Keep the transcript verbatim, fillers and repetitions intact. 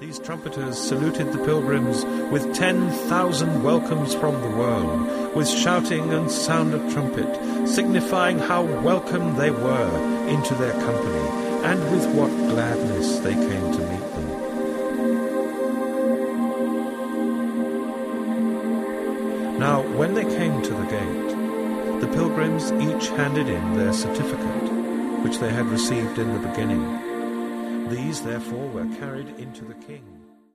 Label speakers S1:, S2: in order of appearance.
S1: These trumpeters saluted the pilgrims with ten thousand welcomes from the world, with shouting and sound of trumpet, signifying how welcome they were into their company, and with what gladness they came to meet them. Now, when they came to the gate, the pilgrims each handed in their certificate, which they had received in the beginning. These, therefore, were carried into the king.